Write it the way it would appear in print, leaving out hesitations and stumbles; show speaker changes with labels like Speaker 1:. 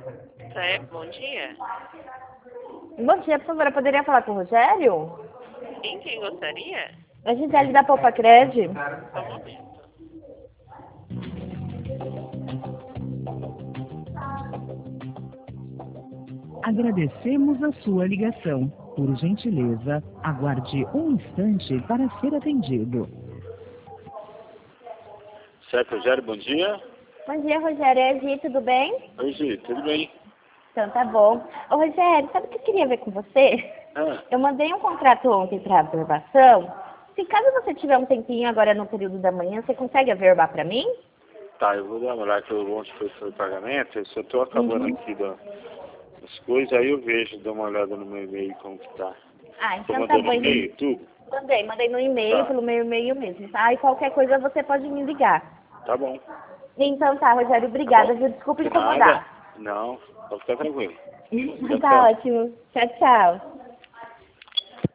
Speaker 1: Certo, bom dia.
Speaker 2: Bom dia, por favor, eu poderia falar com o Rogério?
Speaker 1: Sim, quem gostaria?
Speaker 2: A Gisele da Poupa Cred.
Speaker 1: Só um momento.
Speaker 3: Agradecemos a sua ligação. Por gentileza, aguarde um instante para ser atendido.
Speaker 4: Certo, Rogério, bom dia.
Speaker 2: Bom dia, Rogério. É a Gi, tudo bem?
Speaker 4: Oi, Gi, tudo bem?
Speaker 2: Então tá bom. Ô, Rogério, sabe o que eu queria ver com você?
Speaker 4: Ah,
Speaker 2: Eu mandei um contrato ontem para averbação. Se caso você tiver um tempinho agora no período da manhã, você consegue averbar para mim?
Speaker 4: tá, eu vou dar uma olhada que ontem foi o pagamento, eu só tô acabando
Speaker 2: Uhum.
Speaker 4: aqui das coisas, aí eu vejo, dou uma olhada no meu e-mail como que tá.
Speaker 2: Ah,
Speaker 4: Tô
Speaker 2: então tá
Speaker 4: mandando
Speaker 2: bom.
Speaker 4: e-mail e tudo?
Speaker 2: Mandei no e-mail,
Speaker 4: Tá.
Speaker 2: pelo meu e-mail mesmo, tá? E qualquer coisa você pode me ligar.
Speaker 4: Tá bom.
Speaker 2: Então tá, Rogério,
Speaker 4: Tá
Speaker 2: obrigada,
Speaker 4: bom?
Speaker 2: viu? Desculpa
Speaker 4: De nada?
Speaker 2: incomodar.
Speaker 4: Não, pode ficar tranquilo.
Speaker 2: Tá ótimo. Tchau, tchau.